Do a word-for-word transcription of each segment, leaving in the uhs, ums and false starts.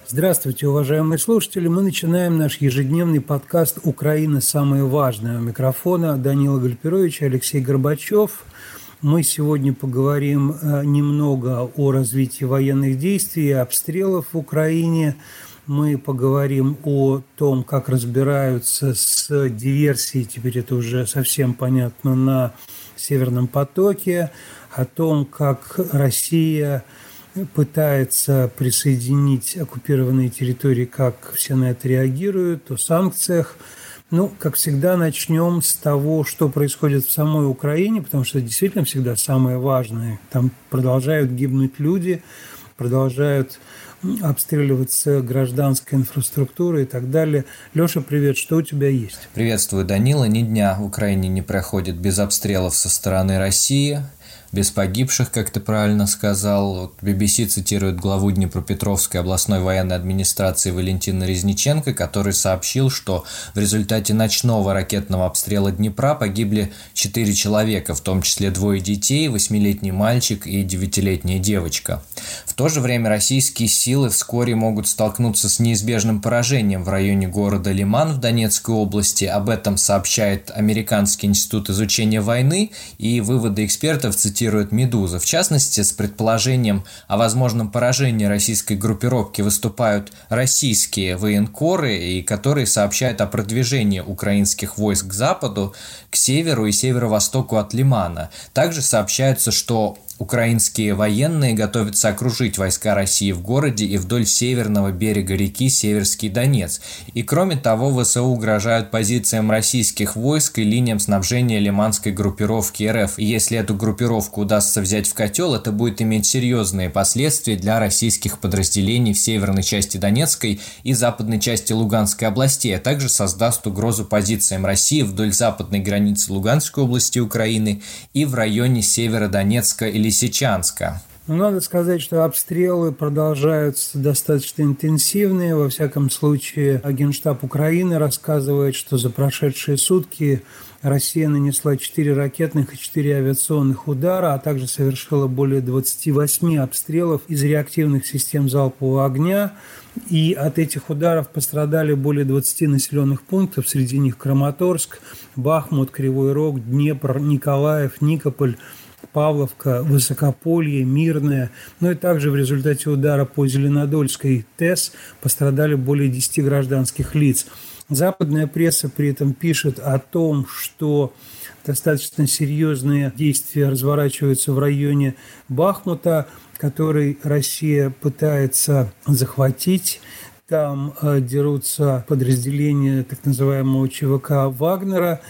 Здравствуйте, уважаемые слушатели. Мы начинаем наш ежедневный подкаст «Украина. Самое важное». У микрофона Данила Гальперович и Алексей Горбачев. Мы сегодня поговорим немного о развитии военных действий и обстрелов в Украине. Мы поговорим о том, как разбираются с диверсией, теперь это уже совсем понятно, на Северном потоке, о том, как Россия пытается присоединить оккупированные территории, как все на это реагируют, о санкциях. Ну, как всегда, начнем с того, что происходит в самой Украине, потому что это действительно всегда самое важное. Там продолжают гибнуть люди, продолжают обстреливаться гражданская инфраструктура и так далее. Леша, привет, что у тебя есть? Приветствую, Данила. Ни дня в Украине не проходит без обстрелов со стороны России, без погибших, как ты правильно сказал. Вот би би си цитирует главу Днепропетровской областной военной администрации Валентина Резниченко, который сообщил, что в результате ночного ракетного обстрела Днепра погибли четыре человека, в том числе двое детей, восьмилетний мальчик и девятилетняя девочка. В то же время российские силы вскоре могут столкнуться с неизбежным поражением в районе города Лиман в Донецкой области. Об этом сообщает Американский институт изучения войны, и выводы экспертов цитируют «Медуза». В частности, с предположением о возможном поражении российской группировки выступают российские военкоры, и которые сообщают о продвижении украинских войск к западу, к северу и северо-востоку от Лимана. Также сообщается, что украинские военные готовятся окружить войска России в городе и вдоль северного берега реки Северский Донец. И кроме того, ВСУ угрожают позициям российских войск и линиям снабжения лиманской группировки эр эф. И если эту группировку удастся взять в котел, это будет иметь серьезные последствия для российских подразделений в северной части Донецкой и западной части Луганской областей, а также создаст угрозу позициям России вдоль западной границы Луганской области Украины и в районе Северодонецка или Лисичанска. Надо сказать, что обстрелы продолжаются достаточно интенсивные. Во всяком случае, Генштаб Украины рассказывает, что за прошедшие сутки Россия нанесла четыре ракетных и четыре авиационных удара, а также совершила более двадцати восьми обстрелов из реактивных систем залпового огня. И от этих ударов пострадали более двадцати населенных пунктов, среди них Краматорск, Бахмут, Кривой Рог, Днепр, Николаев, Никополь, Павловка, Высокополье, Мирное. Ну и также в результате удара по Зеленодольской ТЭС пострадали более десяти гражданских лиц. Западная пресса при этом пишет о том, что достаточно серьезные действия разворачиваются в районе Бахмута, который Россия пытается захватить. Там э, дерутся подразделения так называемого ЧВК Вагнера,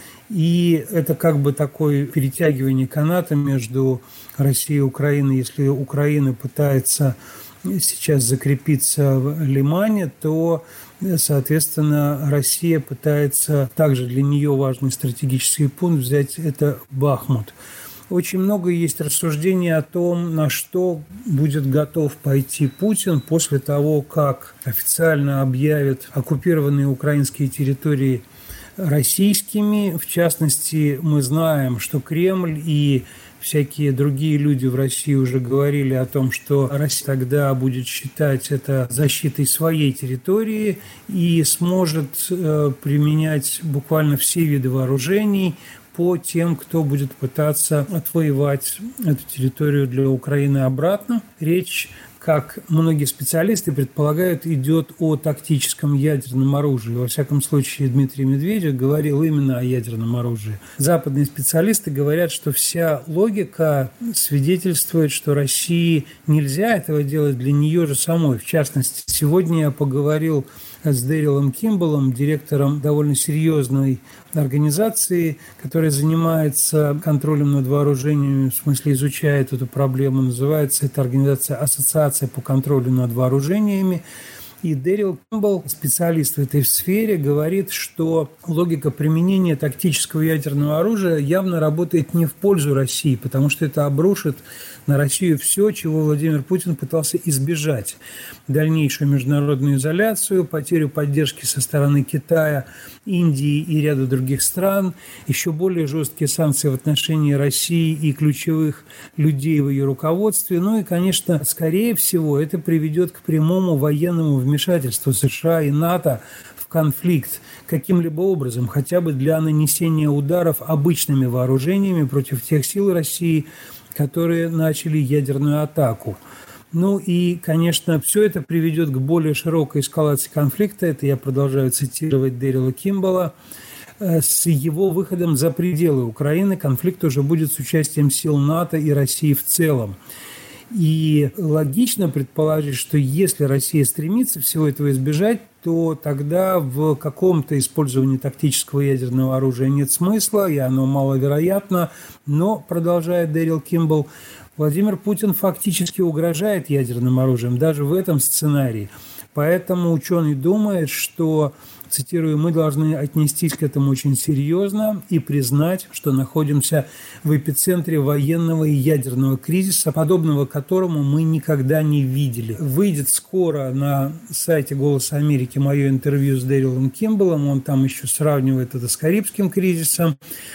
и это как бы такое перетягивание каната между Россией и Украиной. Если Украина пытается сейчас закрепиться в Лимане, то, соответственно, Россия пытается, также для нее важный стратегический пункт, взять это Бахмут. Очень много есть рассуждений о том, на что будет готов пойти Путин после того, как официально объявят оккупированные украинские территории российскими. В частности, мы знаем, что Кремль и всякие другие люди в России уже говорили о том, что Россия тогда будет считать это защитой своей территории и сможет э, применять буквально все виды вооружений по тем, кто будет пытаться отвоевать эту территорию для Украины обратно. Речь, как многие специалисты предполагают, идет о тактическом ядерном оружии. Во всяком случае, Дмитрий Медведев говорил именно о ядерном оружии. Западные специалисты говорят, что вся логика свидетельствует, что России нельзя этого делать для нее же самой. В частности, сегодня я поговорил с Дэрилом Кимбаллом, директором довольно серьезной организации, которая занимается контролем над вооружениями, в смысле изучает эту проблему. Называется эта организация «Ассоциация по контролю над вооружениями». И Дэрил Кимбалл, специалист в этой сфере, говорит, что логика применения тактического ядерного оружия явно работает не в пользу России, потому что это обрушит на Россию все, чего Владимир Путин пытался избежать. Дальнейшую международную изоляцию, потерю поддержки со стороны Китая, Индии и ряда других стран, еще более жесткие санкции в отношении России и ключевых людей в ее руководстве. Ну и, конечно, скорее всего, это приведет к прямому военному вмешательству вмешательство США и НАТО в конфликт каким-либо образом, хотя бы для нанесения ударов обычными вооружениями против тех сил России, которые начали ядерную атаку. Ну и, конечно, все это приведет к более широкой эскалации конфликта. Это я продолжаю цитировать Дэрила Кимбалла. С его выходом за пределы Украины конфликт уже будет с участием сил НАТО и России в целом. И логично предположить, что если Россия стремится всего этого избежать, то тогда в каком-то использовании тактического ядерного оружия нет смысла, и оно маловероятно. Но, продолжает Дэрил Кимбалл, Владимир Путин фактически угрожает ядерным оружием даже в этом сценарии. Поэтому ученый думает, что, цитирую, мы должны отнестись к этому очень серьезно и признать, что находимся в эпицентре военного и ядерного кризиса, подобного которому мы никогда не видели. Выйдет скоро на сайте «Голоса Америки» мое интервью с Дэрилом Кимбаллом, он там еще сравнивает это с Карибским кризисом.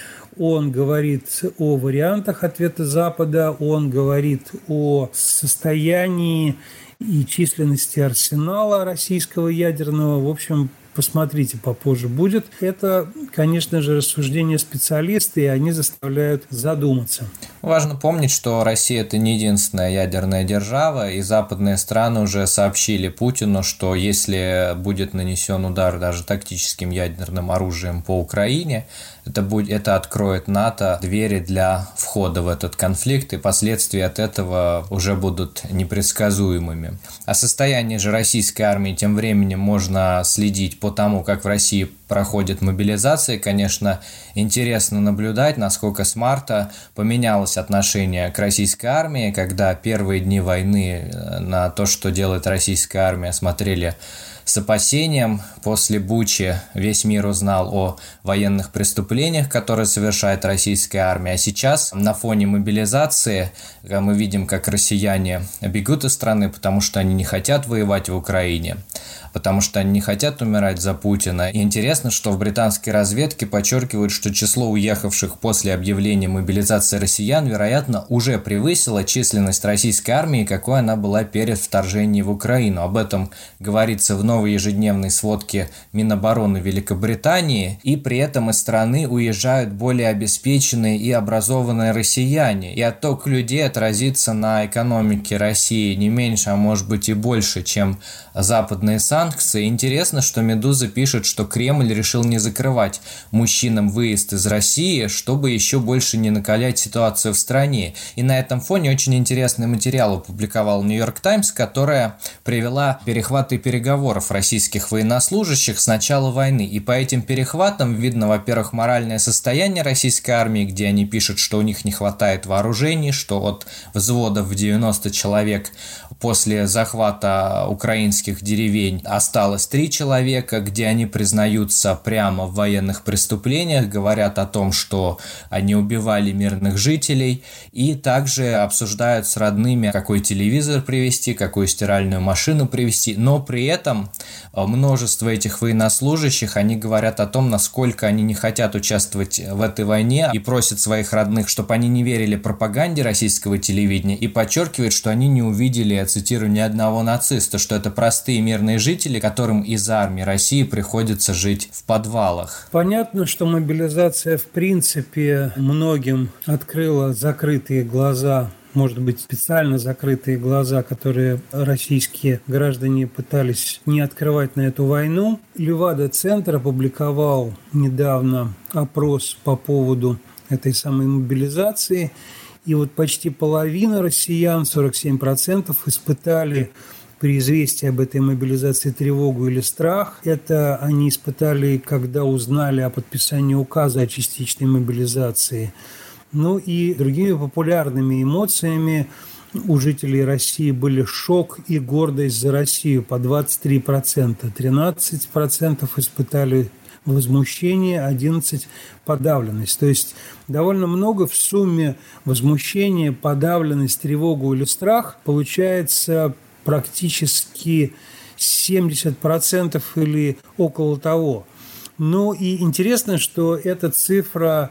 Он говорит о вариантах ответа Запада, он говорит о состоянии и численности арсенала российского ядерного. В общем, посмотрите, попозже будет. Это, конечно же, рассуждения специалистов, и они заставляют задуматься. Важно помнить, что Россия – это не единственная ядерная держава, и западные страны уже сообщили Путину, что если будет нанесен удар даже тактическим ядерным оружием по Украине, это, будет, это откроет НАТО двери для входа в этот конфликт, и последствия от этого уже будут непредсказуемыми. О состоянии же российской армии тем временем можно следить по тому, как в России проходит мобилизация. Конечно, интересно наблюдать, насколько с марта поменялось отношение к российской армии, когда первые дни войны на то, что делает российская армия, смотрели с опасением. После Бучи весь мир узнал о военных преступлениях, которые совершает российская армия. А сейчас на фоне мобилизации мы видим, как россияне бегут из страны, потому что они не хотят воевать в Украине, потому что они не хотят умирать за Путина. И интересно, что в британской разведке подчеркивают, что число уехавших после объявления мобилизации россиян, вероятно, уже превысило численность российской армии, какой она была перед вторжением в Украину. Об этом говорится в новой ежедневной сводке Минобороны Великобритании. И при этом из страны уезжают более обеспеченные и образованные россияне. И отток людей отразится на экономике России не меньше, а может быть и больше, чем западные санкции. Интересно, что «Медуза» пишет, что Кремль решил не закрывать мужчинам выезд из России, чтобы еще больше не накалять ситуацию в стране. И на этом фоне очень интересный материал опубликовал «Нью-Йорк Таймс», которая привела перехваты переговоров российских военнослужащих с начала войны. И по этим перехватам видно, во-первых, моральное состояние российской армии, где они пишут, что у них не хватает вооружений, что от взводов в девяносто человек после захвата украинских деревень осталось три человека, где они признаются прямо в военных преступлениях, говорят о том, что они убивали мирных жителей, и также обсуждают с родными, какой телевизор привезти, какую стиральную машину привезти, но при этом множество этих военнослужащих, они говорят о том, насколько они не хотят участвовать в этой войне и просят своих родных, чтобы они не верили пропаганде российского телевидения, и подчеркивают, что они не увидели, я цитирую, ни одного нациста, что это простые мирные жители, которым из армии России приходится жить в подвалах. Понятно, что мобилизация в принципе многим открыла закрытые глаза, может быть, специально закрытые глаза, которые российские граждане пытались не открывать на эту войну. Левада-центр опубликовал недавно опрос по поводу этой самой мобилизации. И вот почти половина россиян, сорок семь процентов, испытали при известии об этой мобилизации тревогу или страх. Это они испытали, когда узнали о подписании указа о частичной мобилизации. Ну и другими популярными эмоциями у жителей России были шок и гордость за Россию по двадцать три процента. тринадцать процентов испытали возмущение, одиннадцать процентов подавленность. То есть довольно много в сумме возмущения, подавленность, тревогу или страх получается практически семьдесят процентов или около того. Ну и интересно, что эта цифра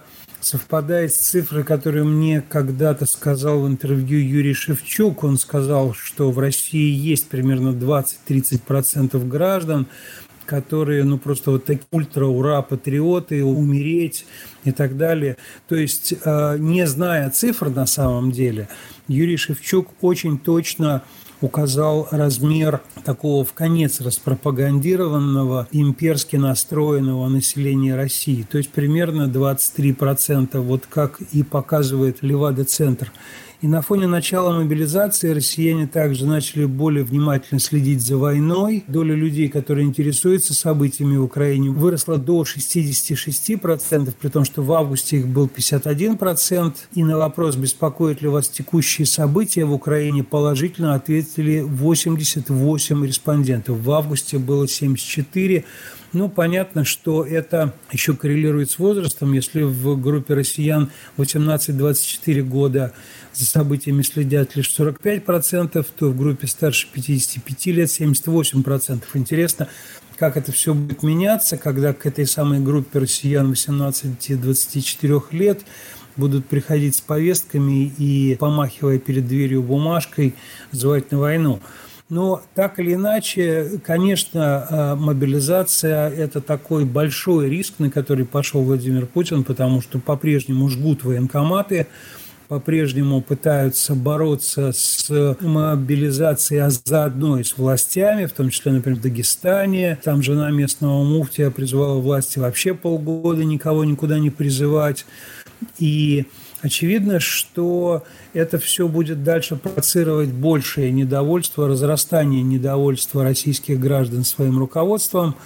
совпадает с цифрой, которую мне когда-то сказал в интервью Юрий Шевчук. Он сказал, что в России есть примерно двадцать-тридцать процентов граждан, которые, ну, просто вот такие ультра-ура-патриоты, умереть и так далее. То есть, не зная цифр на самом деле, Юрий Шевчук очень точно указал размер такого вконец распропагандированного, имперски настроенного населения России. То есть примерно двадцать три процента, вот как и показывает Левада-центр. И на фоне начала мобилизации россияне также начали более внимательно следить за войной. Доля людей, которые интересуются событиями в Украине, выросла до шестьдесят шесть процентов, при том, что в августе их был пятьдесят один процент. И на вопрос, беспокоят ли вас текущие события в Украине, положительно ответили восемьдесят восемь респондентов. В августе было семьдесят четыре. Ну, понятно, что это еще коррелирует с возрастом. Если в группе россиян восемнадцать-двадцать четыре года за событиями следят лишь сорок пять процентов, то в группе старше пятидесяти пяти лет семьдесят восемь процентов. Интересно, как это все будет меняться, когда к этой самой группе россиян восемнадцати-двадцати четырёх лет будут приходить с повестками и, помахивая перед дверью бумажкой, звать на войну. Но так или иначе, конечно, мобилизация – это такой большой риск, на который пошел Владимир Путин, потому что по-прежнему жгут военкоматы, по-прежнему пытаются бороться с мобилизацией, а заодно и с властями, в том числе, например, в Дагестане. Там жена местного муфтия призывала власти вообще полгода никого никуда не призывать. И очевидно, что это все будет дальше провоцировать большее недовольство, разрастание недовольства российских граждан своим руководством.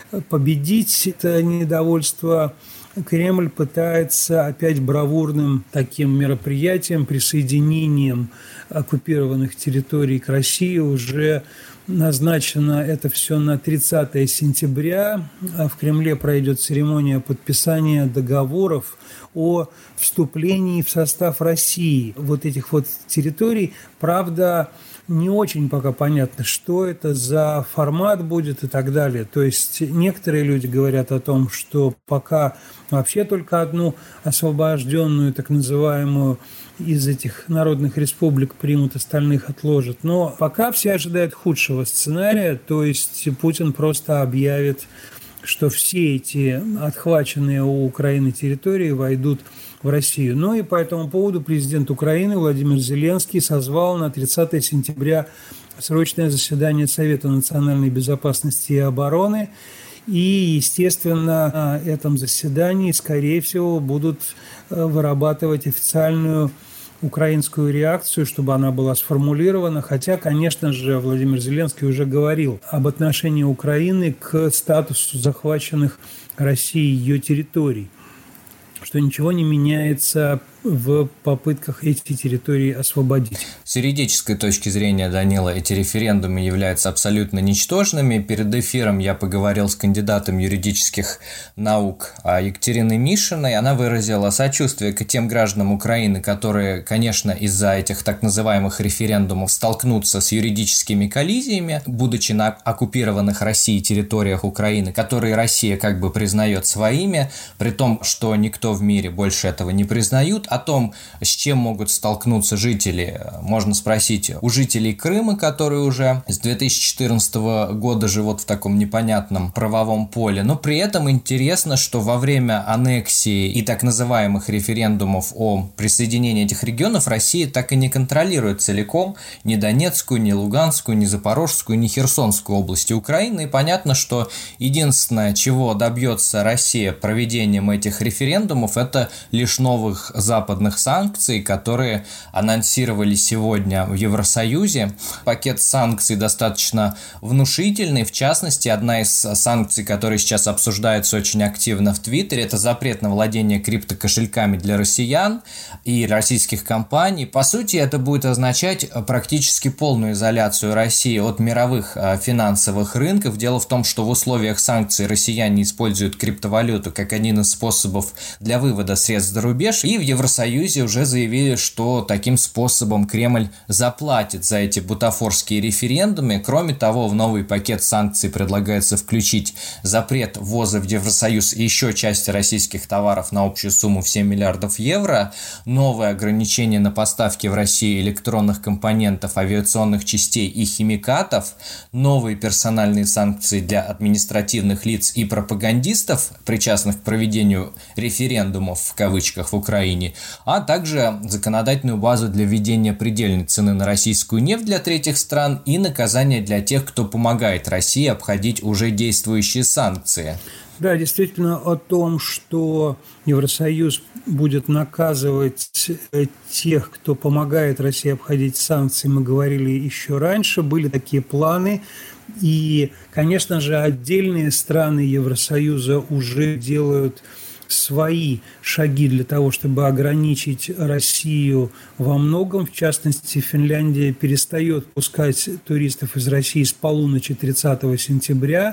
Победить это недовольство Кремль пытается опять бравурным таким мероприятием, присоединением оккупированных территорий к России. Уже назначено это все на тридцатое сентября. В Кремле пройдет церемония подписания договоров о вступлении в состав России вот этих вот территорий. Правда, не очень пока понятно, что это за формат будет и так далее. То есть некоторые люди говорят о том, что пока вообще только одну освобожденную, так называемую, из этих народных республик примут, остальных отложат. Но пока все ожидают худшего сценария, то есть Путин просто объявит, что все эти отхваченные у Украины территории войдут в Россию. Ну и по этому поводу президент Украины Владимир Зеленский созвал на тридцатое сентября срочное заседание Совета национальной безопасности и обороны. И, естественно, на этом заседании, скорее всего, будут вырабатывать официальную украинскую реакцию, чтобы она была сформулирована. Хотя, конечно же, Владимир Зеленский уже говорил об отношении Украины к статусу захваченных Россией ее территорий, что ничего не меняется в попытках эти территории освободить. С юридической точки зрения, Данила, эти референдумы являются абсолютно ничтожными. Перед эфиром я поговорил с кандидатом юридических наук Екатериной Мишиной. Она выразила сочувствие к тем гражданам Украины, которые, конечно, из-за этих так называемых референдумов столкнутся с юридическими коллизиями, будучи на оккупированных Россией территориях Украины, которые Россия как бы признает своими, при том, что никто в мире больше этого не признают. О том, с чем могут столкнуться жители, можно спросить у жителей Крыма, которые уже с две тысячи четырнадцатого года живут в таком непонятном правовом поле. Но при этом интересно, что во время аннексии и так называемых референдумов о присоединении этих регионов Россия так и не контролирует целиком ни Донецкую, ни Луганскую, ни Запорожскую, ни Херсонскую области Украины. И понятно, что единственное, чего добьется Россия проведением этих референдумов, это лишь новых западных санкций, которые анонсировали сегодня в Евросоюзе. Пакет санкций достаточно внушительный. В частности, одна из санкций, которая сейчас обсуждается очень активно в Твиттере, это запрет на владение криптокошельками для россиян и российских компаний. По сути, это будет означать практически полную изоляцию России от мировых финансовых рынков. Дело в том, что в условиях санкций россияне используют криптовалюту как один из способов для вывода средств за рубеж, и в Евросоюзе Евросоюзе уже заявили, что таким способом Кремль заплатит за эти бутафорские референдумы. Кроме того, в новый пакет санкций предлагается включить запрет ввоза в Евросоюз еще части российских товаров на общую сумму в семь миллиардов евро, новые ограничения на поставки в Россию электронных компонентов, авиационных частей и химикатов, новые персональные санкции для административных лиц и пропагандистов, причастных к проведению референдумов в кавычках в Украине, а также законодательную базу для введения предельной цены на российскую нефть для третьих стран и наказания для тех, кто помогает России обходить уже действующие санкции. Да, действительно, о том, что Евросоюз будет наказывать тех, кто помогает России обходить санкции, мы говорили еще раньше, были такие планы. И, конечно же, отдельные страны Евросоюза уже делают свои шаги для того, чтобы ограничить Россию во многом. В частности, Финляндия перестает пускать туристов из России с полуночи тридцатого сентября.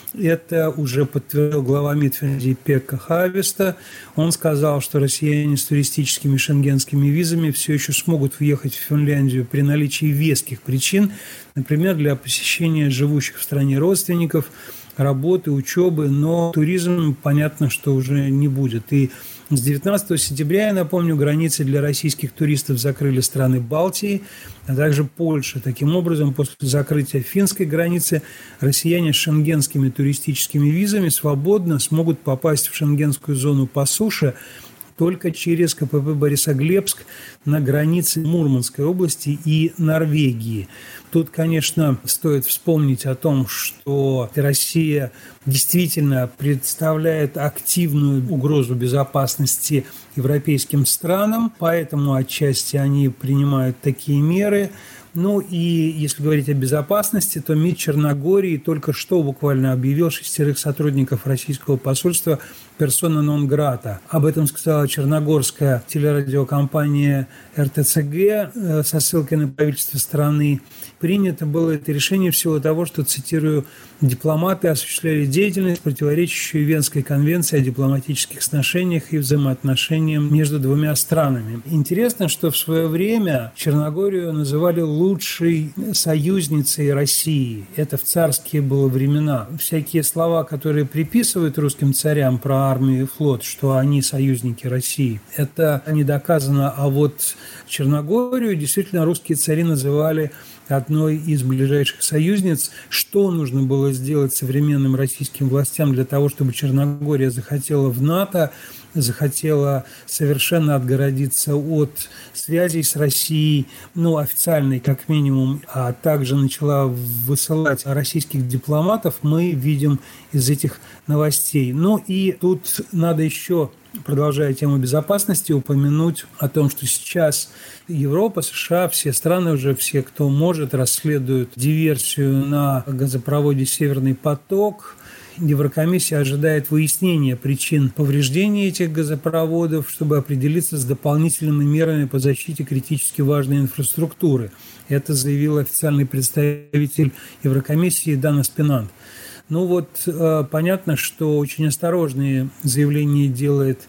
Это уже подтвердил глава МИД Финляндии Пекка Хааvisto. Он сказал, что россияне с туристическими шенгенскими визами все еще смогут въехать в Финляндию при наличии веских причин, например, для посещения живущих в стране родственников, работы, учебы, но туризм, понятно, что уже не будет. И с девятнадцатого сентября, я напомню, границы для российских туристов закрыли страны Балтии, а также Польша. Таким образом, после закрытия финской границы россияне с шенгенскими туристическими визами свободно смогут попасть в шенгенскую зону по суше только через КПП Борисоглебск на границе Мурманской области и Норвегии. Тут, конечно, стоит вспомнить о том, что Россия действительно представляет активную угрозу безопасности европейским странам, поэтому отчасти они принимают такие меры. Ну и если говорить о безопасности, то МИД Черногории только что буквально объявил шестерых сотрудников российского посольства персона нон-грата. Об этом сказала черногорская телерадиокомпания эр тэ цэ гэ со ссылкой на правительство страны. Принято было это решение в силу того, что, цитирую, дипломаты осуществляли деятельность, противоречащую Венской конвенции о дипломатических сношениях и взаимоотношениях между двумя странами. Интересно, что в свое время Черногорию называли лучшей союзницей России. Это в царские было времена. Всякие слова, которые приписывают русским царям про армию и флот, что они союзники России, это не доказано. А вот Черногорию действительно русские цари называли одной из ближайших союзниц. Что нужно было сделать современным российским властям для того, чтобы Черногория захотела в НАТО, захотела совершенно отгородиться от связей с Россией, ну, официальной как минимум, а также начала высылать российских дипломатов, мы видим из этих новостей. Ну и тут надо еще, продолжая тему безопасности, упомянуть о том, что сейчас Европа, США, все страны уже, все, кто может, расследуют диверсию на газопроводе «Северный поток». Еврокомиссия ожидает выяснения причин повреждения этих газопроводов, чтобы определиться с дополнительными мерами по защите критически важной инфраструктуры. Это заявил официальный представитель Еврокомиссии Дана Спинант. Ну вот, понятно, что очень осторожные заявления делает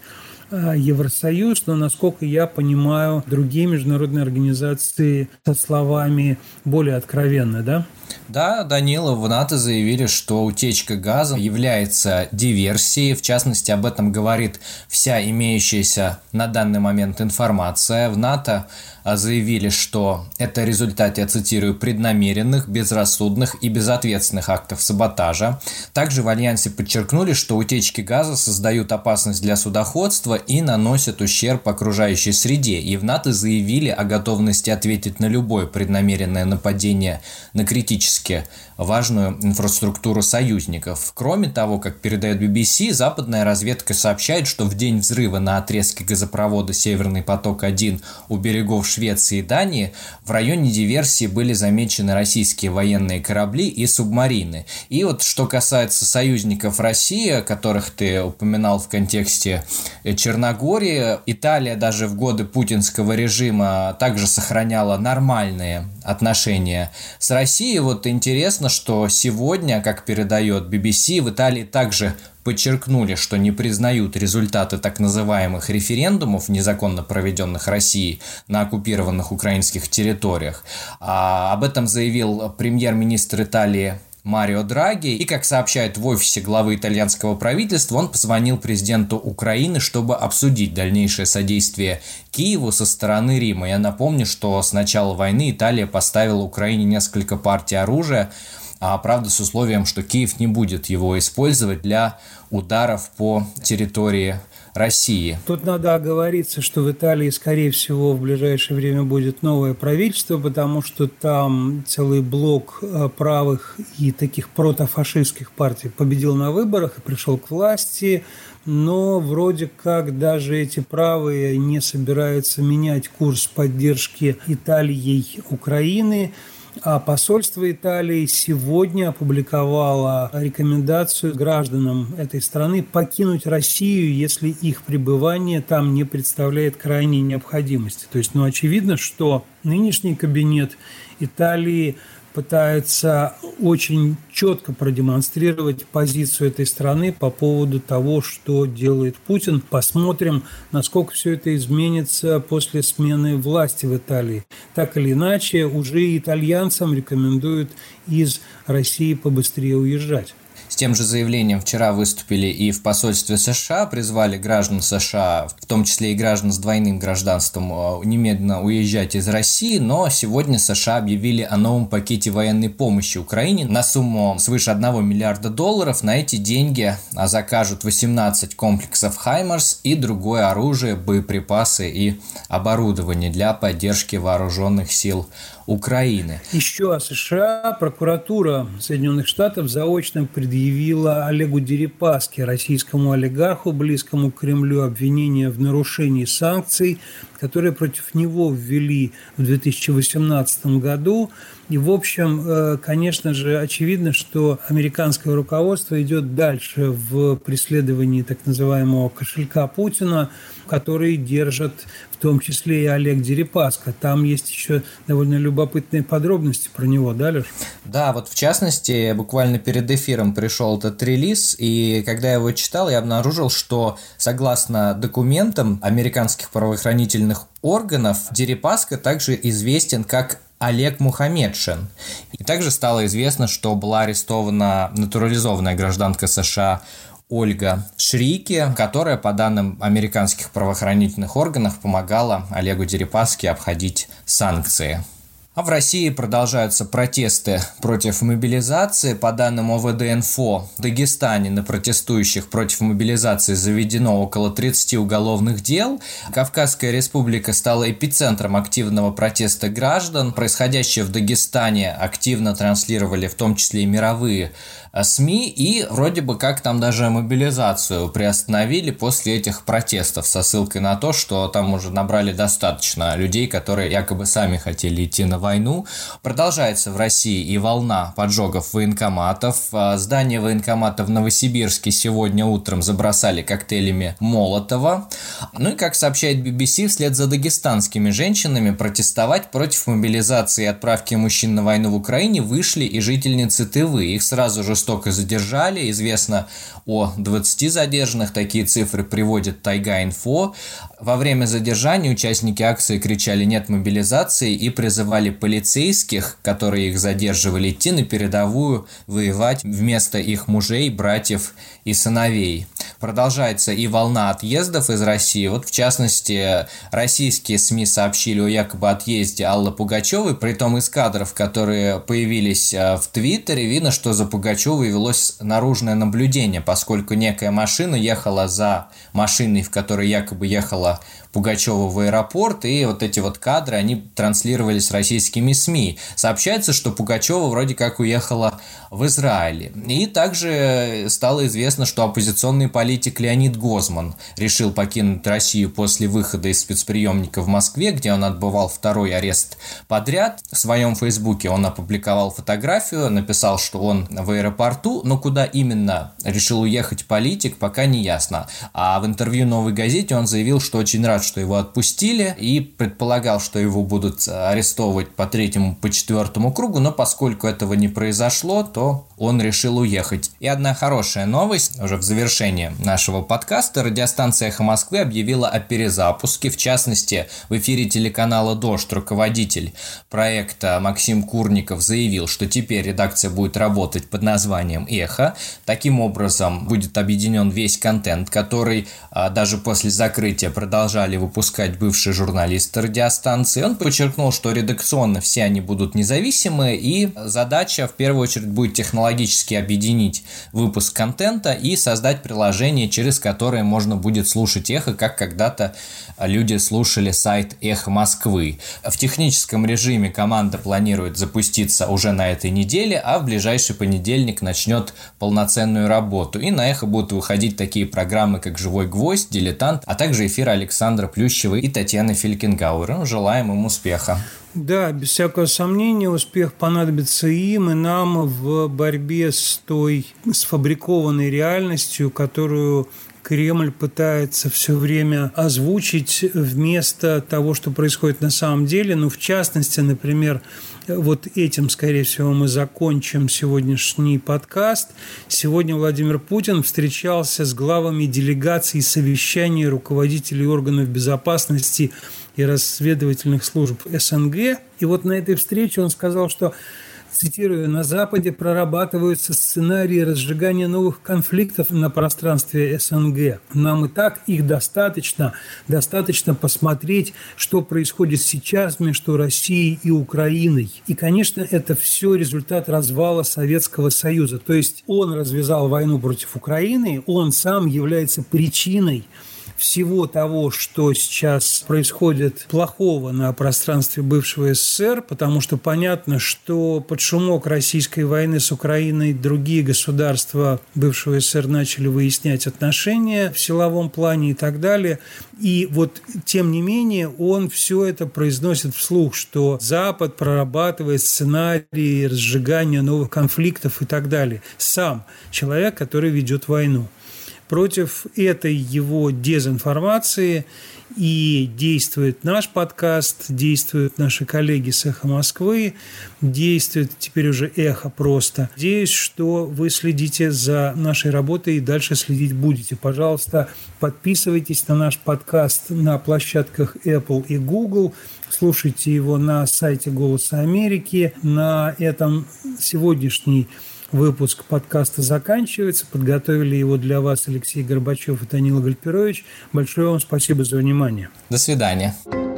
Евросоюз, но, насколько я понимаю, другие международные организации со словами более откровенны, да? Да, Данила, в НАТО заявили, что утечка газа является диверсией. В частности, об этом говорит вся имеющаяся на данный момент информация. В НАТО заявили, что это результат, я цитирую, преднамеренных, безрассудных и безответственных актов саботажа. Также в Альянсе подчеркнули, что утечки газа создают опасность для судоходства и наносят ущерб окружающей среде. И в НАТО заявили о готовности ответить на любое преднамеренное нападение на критически важную инфраструктуру союзников. Кроме того, как передает би би си, западная разведка сообщает, что в день взрыва на отрезке газопровода «Северный поток-один» у берегов Швеции и Дании в районе диверсии были замечены российские военные корабли и субмарины. И вот что касается союзников России, которых ты упоминал в контексте Черногории. Италия даже в годы путинского режима также сохраняла нормальные отношения с Россией. Вот интересно, что сегодня, как передает би би си, в Италии также подчеркнули, что не признают результаты так называемых референдумов, незаконно проведенных Россией на оккупированных украинских территориях. А об этом заявил премьер-министр Италии Марио Драги. И, как сообщают в офисе главы итальянского правительства, он позвонил президенту Украины, чтобы обсудить дальнейшее содействие Киеву со стороны Рима. Я напомню, что с начала войны Италия поставила Украине несколько партий оружия, а правда с условием, что Киев не будет его использовать для ударов по территории России. Тут надо оговориться, что в Италии, скорее всего, в ближайшее время будет новое правительство, потому что там целый блок правых и таких протофашистских партий победил на выборах и пришел к власти, но вроде как даже эти правые не собираются менять курс поддержки Италией Украины. А посольство Италии сегодня опубликовало рекомендацию гражданам этой страны покинуть Россию, если их пребывание там не представляет крайней необходимости. То есть, ну, очевидно, что нынешний кабинет Италии пытается очень четко продемонстрировать позицию этой страны по поводу того, что делает Путин. Посмотрим, насколько все это изменится после смены власти в Италии. Так или иначе, уже итальянцам рекомендуют из России побыстрее уезжать. С тем же заявлением вчера выступили и в посольстве США, призвали граждан США, в том числе и граждан с двойным гражданством, немедленно уезжать из России, но сегодня США объявили о новом пакете военной помощи Украине на сумму свыше одного миллиарда долларов. На эти деньги закажут восемнадцать комплексов «Хаймарс» и другое оружие, боеприпасы и оборудование для поддержки вооруженных сил Украины. Еще о США. Прокуратура Соединенных Штатов заочно предъявила Олегу Дерипаске, российскому олигарху, близкому к Кремлю, обвинение в нарушении санкций, которые против него ввели в две тысячи восемнадцатом году. И, в общем, конечно же, очевидно, что американское руководство идет дальше в преследовании так называемого кошелька Путина, который держит в том числе и Олег Дерипаска. Там есть еще довольно любопытные подробности про него, да, Леш? Да, вот в частности, буквально перед эфиром пришел этот релиз, и когда я его читал, я обнаружил, что согласно документам американских правоохранительных органов, Дерипаска также известен как Олег Мухамедшин. И также стало известно, что была арестована натурализованная гражданка США Ольга Шрики, которая, по данным американских правоохранительных органов, помогала Олегу Дерипаске обходить санкции. А в России продолжаются протесты против мобилизации. По данным ОВД-Инфо, в Дагестане на протестующих против мобилизации заведено около тридцати уголовных дел. Кавказская республика стала эпицентром активного протеста граждан. Происходящее в Дагестане активно транслировали в том числе и мировые СМИ, и вроде бы как там даже мобилизацию приостановили после этих протестов со ссылкой на то, что там уже набрали достаточно людей, которые якобы сами хотели идти на войну. Продолжается в России и волна поджогов военкоматов. Здание военкомата в Новосибирске сегодня утром забросали коктейлями Молотова. Ну и, как сообщает би би си, вслед за дагестанскими женщинами протестовать против мобилизации и отправки мужчин на войну в Украине вышли и жительницы Тывы. Их сразу же жестоко задержали. Известно о двадцати задержанных. Такие цифры приводит Тайга-Инфо. Во время задержания участники акции кричали «нет мобилизации» и призывали полицейских, которые их задерживали, идти на передовую воевать вместо их мужей, братьев и сыновей. Продолжается и волна отъездов из России. Вот, в частности, российские СМИ сообщили о якобы отъезде Аллы Пугачевой. Притом из кадров, которые появились в Твиттере, видно, что за Пугачевой велось наружное наблюдение, поскольку некая машина ехала за машиной, в которой якобы ехала Пугачева в аэропорт, и вот эти вот кадры, они транслировались российскими российскими СМИ. Сообщается, что Пугачева вроде как уехала в Израиль. И также стало известно, что оппозиционный политик Леонид Гозман решил покинуть Россию после выхода из спецприемника в Москве, где он отбывал второй арест подряд. В своем фейсбуке он опубликовал фотографию, написал, что он в аэропорту, но куда именно решил уехать политик, пока не ясно. А в интервью «Новой газете» он заявил, что очень рад, что его отпустили, и предполагал, что его будут арестовывать по третьему, по четвертому кругу, но поскольку этого не произошло, то он решил уехать. И одна хорошая новость, уже в завершении нашего подкаста, радиостанция «Эхо Москвы» объявила о перезапуске, в частности, в эфире телеканала «Дождь» руководитель проекта Максим Курников заявил, что теперь редакция будет работать под названием «Эхо». Таким образом, будет объединен весь контент, который а, даже после закрытия продолжали выпускать бывшие журналисты радиостанции. Он подчеркнул, что редакционно все они будут независимые, и задача в первую очередь будет технологически объединить выпуск контента и создать приложение, через которое можно будет слушать «Эхо», как когда-то люди слушали сайт «Эхо Москвы». В техническом режиме команда планирует запуститься уже на этой неделе, а в ближайший понедельник начнет полноценную работу. И на «Эхо» будут выходить такие программы, как «Живой гвоздь», «Дилетант», а также эфиры Александра Плющевой и Татьяны Фелькенгауэр. Ну, желаем им успеха. Да, без всякого сомнения, успех понадобится им и нам в борьбе с той сфабрикованной реальностью, которую Кремль пытается все время озвучить вместо того, что происходит на самом деле. Ну, в частности, например, вот этим, скорее всего, мы закончим сегодняшний подкаст. Сегодня Владимир Путин встречался с главами делегаций совещаний руководителей органов безопасности и разведывательных служб СНГ. И вот на этой встрече он сказал, что, цитирую, «на Западе прорабатываются сценарии разжигания новых конфликтов на пространстве СНГ. Нам и так их достаточно. Достаточно посмотреть, что происходит сейчас между Россией и Украиной». И, конечно, это все результат развала Советского Союза. То есть он развязал войну против Украины, он сам является причиной всего того, что сейчас происходит плохого на пространстве бывшего СССР, потому что понятно, что под шумок российской войны с Украиной другие государства бывшего СССР начали выяснять отношения в силовом плане и так далее. И вот, тем не менее, он все это произносит вслух, что Запад прорабатывает сценарии разжигания новых конфликтов и так далее. Сам человек, который ведет войну. Против этой его дезинформации и действует наш подкаст, действуют наши коллеги с «Эхо Москвы», действует теперь уже «Эхо» просто. Надеюсь, что вы следите за нашей работой и дальше следить будете. Пожалуйста, подписывайтесь на наш подкаст на площадках Apple и Google, слушайте его на сайте «Голоса Америки». На этом сегодняшний выпуск подкаста заканчивается. Подготовили его для вас Алексей Горбачев и Данила Гальперович. Большое вам спасибо за внимание. До свидания.